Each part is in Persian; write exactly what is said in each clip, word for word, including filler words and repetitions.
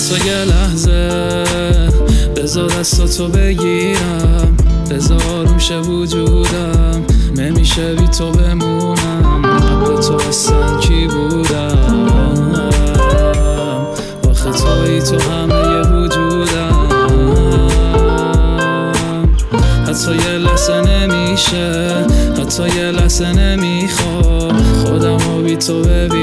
حتی یه لحظه بذار دستاتو بگیرم، بذار آروم شه وجودم، نمیشه بی تو بمونم. قبل تو اصلا کی بودم؟ آخه تویی تو همه وجودم. حتی یه لحظه نمیشه، حتی یه لحظه نمیخوام خودمو بی تو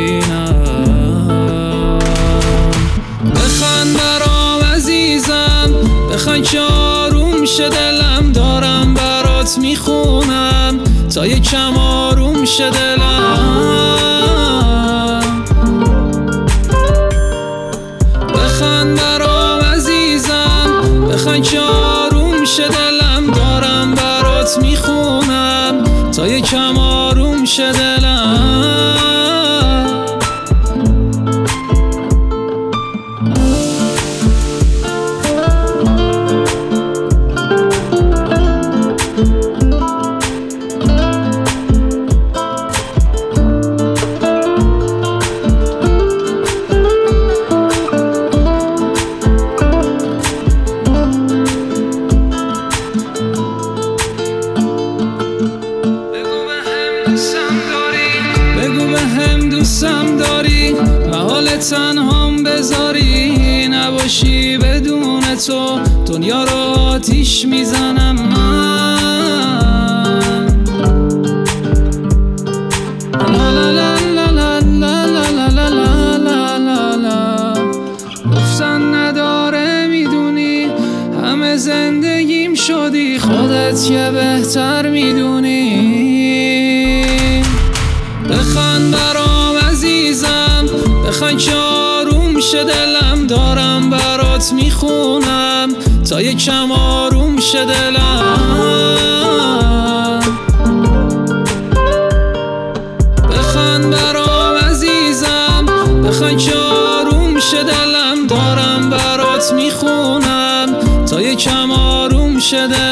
ببینم. بخند برام عزیزم، بخند که آروم شه دلم، دارم برات میخونم تا یکم آروم شه دلم. بخند برام عزیزم، بخند که آروم شه دلم، دارم برات میخونم تا یکم آروم شه دلم. بگو به هم دوستم داری، محال تنهام بذاری، نباشی بدون تو دنیا رو آتیش میزنم من. لا لا لا لا لا لا لا لا لا لا لا. گفتن نداره میدونی، همه زندگیم شدی، خودت که بهتر میدونی. بخند برام عزیزم، بخند که آروم شه دلم، دارم برات میخونم تا یکم آروم شه دلم. بخند برام عزیزم، بخند که آروم شه دلم، دارم برات میخونم تا یکم آروم شه دلم.